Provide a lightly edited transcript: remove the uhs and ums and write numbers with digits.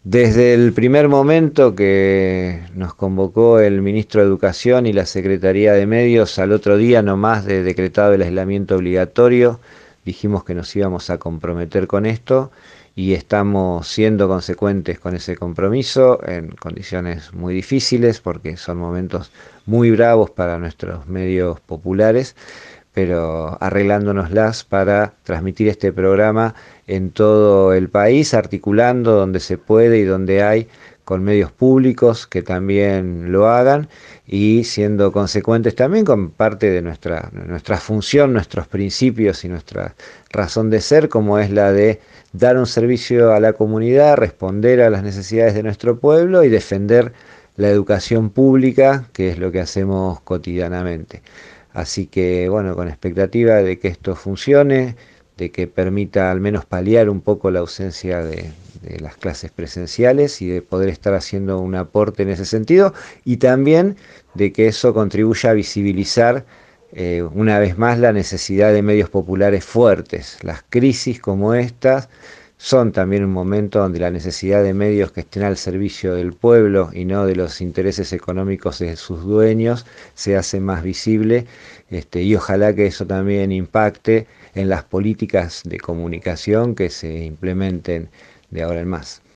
Desde el primer momento que nos convocó el ministro de Educación y la Secretaría de Medios al otro día nomás de decretado el aislamiento obligatorio, dijimos que nos íbamos a comprometer con esto y estamos siendo consecuentes con ese compromiso en condiciones muy difíciles porque son momentos muy bravos para nuestros medios populares, pero arreglándonoslas para transmitir este programa en todo el país, articulando donde se puede y donde hay con medios públicos que también lo hagan y siendo consecuentes también con parte de nuestra función, nuestros principios y nuestra razón de ser, como es la de dar un servicio a la comunidad, responder a las necesidades de nuestro pueblo y defender la educación pública, que es lo que hacemos cotidianamente. Así que, bueno, con expectativa de que esto funcione, de que permita al menos paliar un poco la ausencia de las clases presenciales y de poder estar haciendo un aporte en ese sentido, y también de que eso contribuya a visibilizar una vez más la necesidad de medios populares fuertes. Las crisis como estas son también un momento donde la necesidad de medios que estén al servicio del pueblo y no de los intereses económicos de sus dueños se hace más visible, y ojalá que eso también impacte en las políticas de comunicación que se implementen de ahora en más.